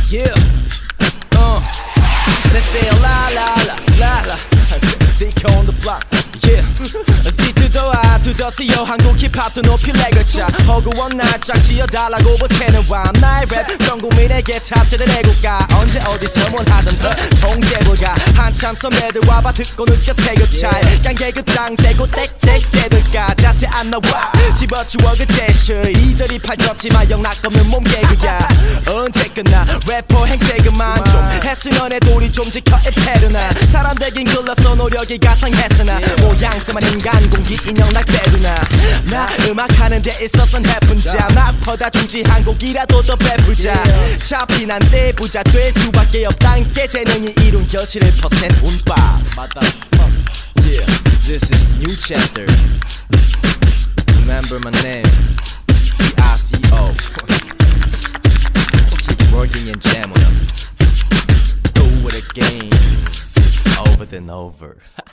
Yeah. Let's say la la la la la. Seek on the block. Yeah. C to the I to the CEO 한국 힙합도 높이 레거차 허구한 날짝 지어달라고 보태는 밤 나의 랩 전 국민에게 탑재를 내고가 언제 어디서 뭘 하든 통제불가 한참 선배들 와봐 듣고 느껴 태교 차이 깡개그 땅 떼고 땡땡 떼들까 자세 안 나와 집어치워 그 제시 이절이 팔렸지만 영락 없는 몸 개그야 언제 끝나 래퍼 행세 그만 좀 했으면 해도 우리 좀 지켜 에페르나 사람 되긴 글렀어 노력이 가상했으나 모양새만 인간 공기 인형 날 때도나 나 음악하는 데 있어선 해픈자 막 퍼다 주지 한 곡이라도 더 베풀자 차피 난 떼부자 될 수밖에 없단 게 재능이 이룬 결실을 퍼센 운밥 Yeah, this is new chapter Remember my name CICO Keep working and jamming Do it again It's over and over